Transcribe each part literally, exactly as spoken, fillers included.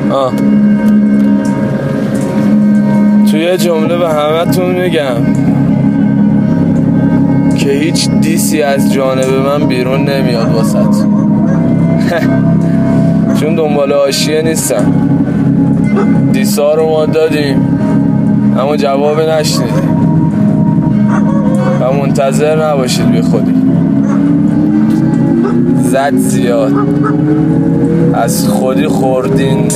آه. توی جمله به همتون میگم که هیچ دیسی از جانب من بیرون نمیاد واسط چون دنبال حاشیه نیستم. دیسا رو ما دادیم اما جواب نشنیدیم و منتظر نباشید بی خودی. زد زیاد از خودی خوردین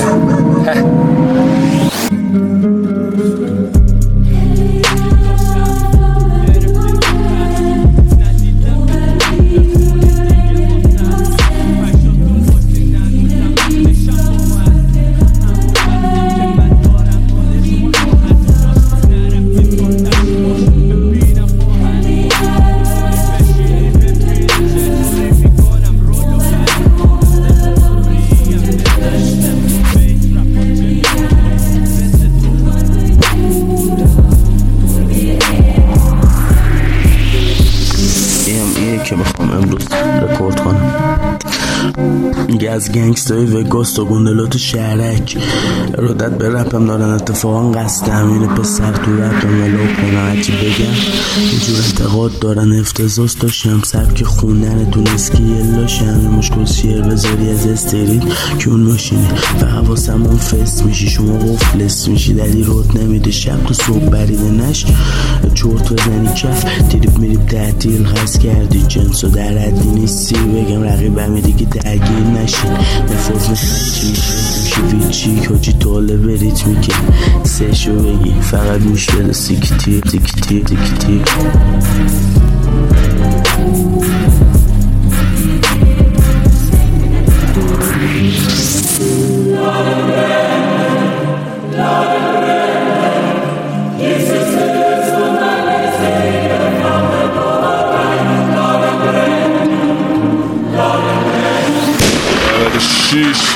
که بخوام امروز رپورت کنم. میگه از گنگستای وگاس تا گندلات شهرک ارادت به رپم دارن، اتفاقا قصد همینه پسر تو رپم ولو کنم هرچی بگم اینجور انتقاد دارن. افتضاح داشتم سبک خوندن تو نسکی یلاش همه مشکل شیر بذاری از استرین که اون ماشینه و حواسم اون فست میشی شما غفلس میشی دلی رود نمیده شب تو صبح بریده نش چورت بزنی کف تریپ میریب تعطیل خست کردی جنس و در حدی نیستی بگم رقیبمی دیگه درگیر نشین نفوز نشن چی میشه دوشی ویچی کجی طاله بریت میکن سشو بگی فقط گوش بده سیکتی سیکتی سیکتی Sheesh.